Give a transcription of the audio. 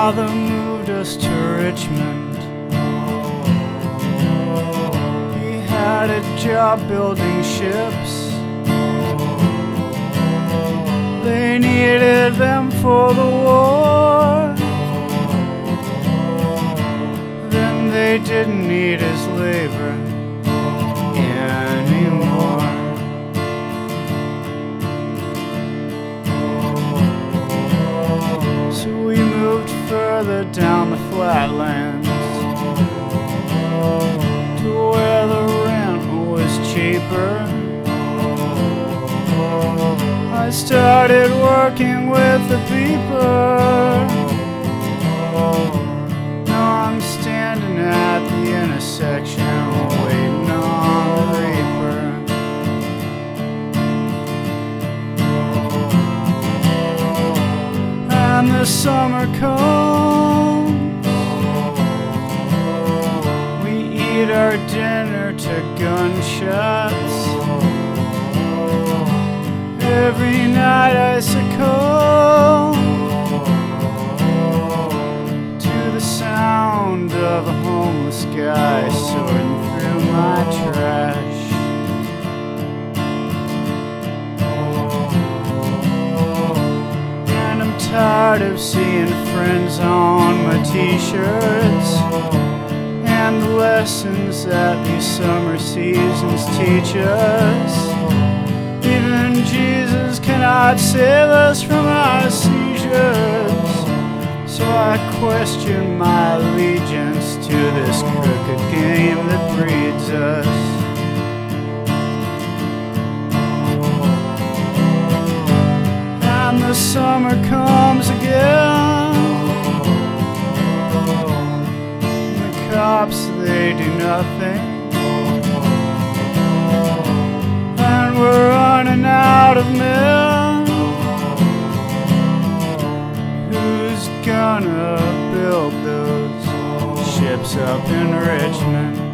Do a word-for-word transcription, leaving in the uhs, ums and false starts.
father moved us to Richmond. He had a job building ships. They needed them for the war. Then they didn't need his labor anymore. So we moved further down the flatlands to where the rent was cheaper. I started working with the people. Now I'm standing at the intersection waiting on the reaper. And the summer comes, we eat our dinner to gunshots. Every night I succumb to the sound of a homeless guy sorting through my trash. And I'm tired of seeing friends on my t-shirts and the lessons that these summer seasons teach us. Even Jesus cannot save us from our seizures. So I question my allegiance to this crooked game that breeds us. And the summer comes again. The cops, they do nothing. And we're running out of men. Who's gonna build those ships up in Richmond?